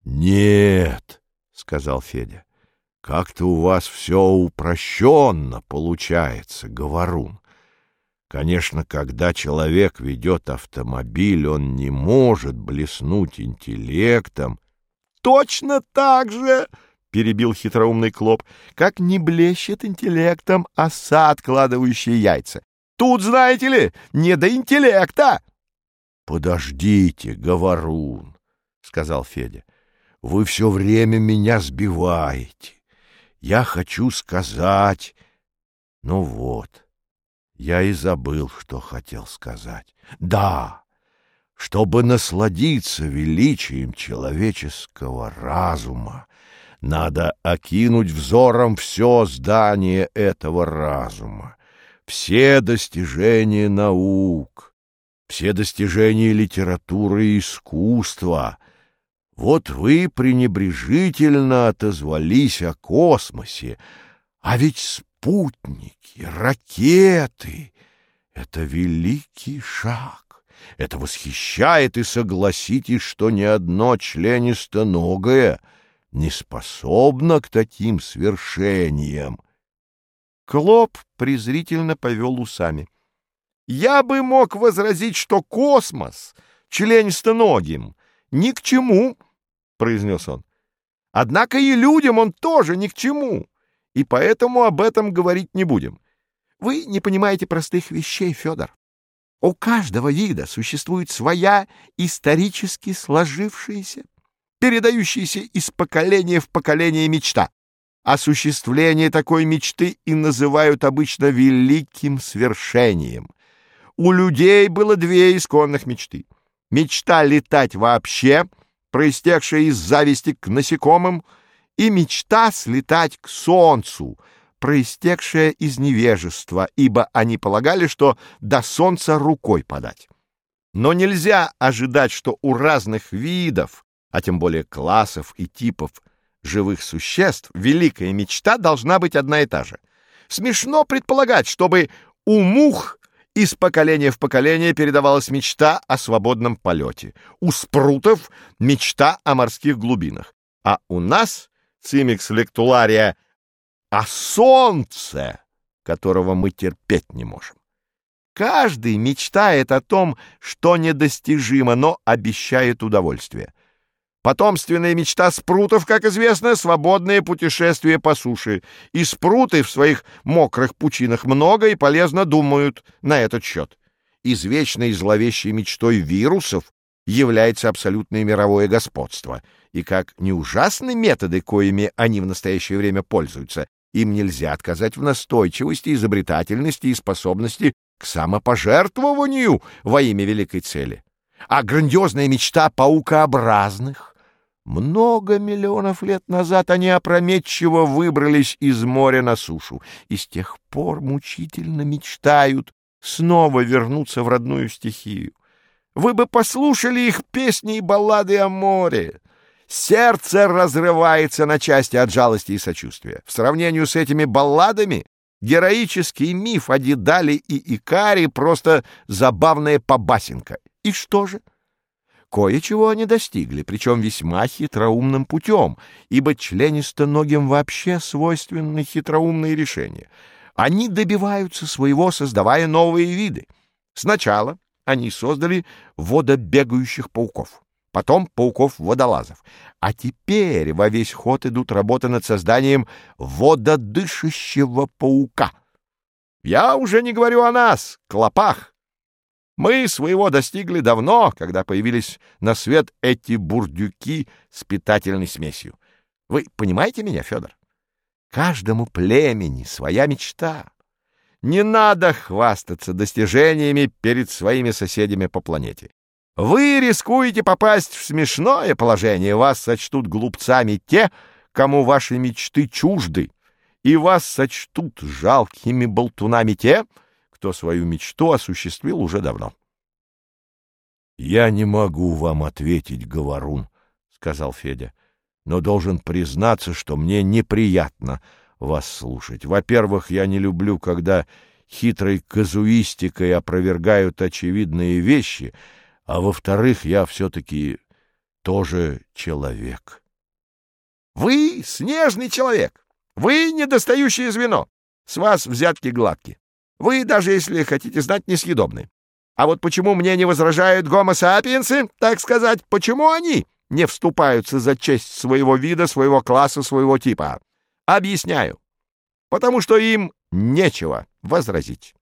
— Нет, — сказал Федя, — как-то у вас все упрощенно получается, Говорун. Конечно, когда человек ведет автомобиль, он не может блеснуть интеллектом. — Точно так же, — перебил хитроумный Клоп, — как не блещет интеллектом оса, откладывающая яйца. Тут, знаете ли, не до интеллекта. — Подождите, Говорун, — сказал Федя, — вы все время меня сбиваете. Я хочу сказать... Ну вот, я и забыл, что хотел сказать. Да, чтобы насладиться величием человеческого разума, надо окинуть взором все здание этого разума, все достижения наук, все достижения литературы и искусства. Вот вы пренебрежительно отозвались о космосе, а ведь спутники, ракеты — это великий шаг. Это восхищает, и согласитесь, что ни одно членистоногое не способно к таким свершениям. Клоп презрительно повел усами. — Я бы мог возразить, что космос членистоногим ни к чему, — произнес он. — Однако и людям он тоже ни к чему, и поэтому об этом говорить не будем. Вы не понимаете простых вещей, Федор. У каждого вида существует своя исторически сложившаяся, передающаяся из поколения в поколение мечта. Осуществление такой мечты и называют обычно великим свершением. У людей было две исконных мечты. Мечта летать вообще, проистекшая из зависти к насекомым, и мечта слетать к солнцу, проистекшая из невежества, ибо они полагали, что до солнца рукой подать. Но нельзя ожидать, что у разных видов, а тем более классов и типов живых существ, великая мечта должна быть одна и та же. Смешно предполагать, чтобы у мух из поколения в поколение передавалась мечта о свободном полете, у спрутов — мечта о морских глубинах, а у нас, цимикс лектулария, о солнце, которого мы терпеть не можем. Каждый мечтает о том, что недостижимо, но обещает удовольствие. Потомственная мечта спрутов, как известно, свободное путешествие по суше, и спруты в своих мокрых пучинах много и полезно думают на этот счет. Извечной зловещей мечтой вирусов является абсолютное мировое господство, и как не ужасны методы, коими они в настоящее время пользуются, им нельзя отказать в настойчивости, изобретательности и способности к самопожертвованию во имя великой цели. А грандиозная мечта паукообразных. Много миллионов лет назад они опрометчиво выбрались из моря на сушу и с тех пор мучительно мечтают снова вернуться в родную стихию. Вы бы послушали их песни и баллады о море. Сердце разрывается на части от жалости и сочувствия. В сравнении с этими балладами героический миф о Дедале и Икаре просто забавная побасенка. И что же? Кое-чего они достигли, причем весьма хитроумным путем, ибо членистоногим вообще свойственны хитроумные решения. Они добиваются своего, создавая новые виды. Сначала они создали водобегающих пауков, потом пауков-водолазов, а теперь во весь ход идут работы над созданием вододышащего паука. Я уже не говорю о нас, клопах. Мы своего достигли давно, когда появились на свет эти бурдюки с питательной смесью. Вы понимаете меня, Федор? Каждому племени своя мечта. Не надо хвастаться достижениями перед своими соседями по планете. Вы рискуете попасть в смешное положение, вас сочтут глупцами те, кому ваши мечты чужды, и вас сочтут жалкими болтунами те, кто свою мечту осуществил уже давно. — Я не могу вам ответить, Говорун, — сказал Федя, — но должен признаться, что мне неприятно вас слушать. Во-первых, я не люблю, когда хитрой казуистикой опровергают очевидные вещи, а во-вторых, я все-таки тоже человек. Вы снежный человек. Вы недостающее звено. С вас взятки гладкие. Вы, даже если хотите знать, несъедобны. А вот почему мне не возражают гомо-сапиенсы, так сказать, почему они не вступаются за честь своего вида, своего класса, своего типа? Объясняю. Потому что им нечего возразить.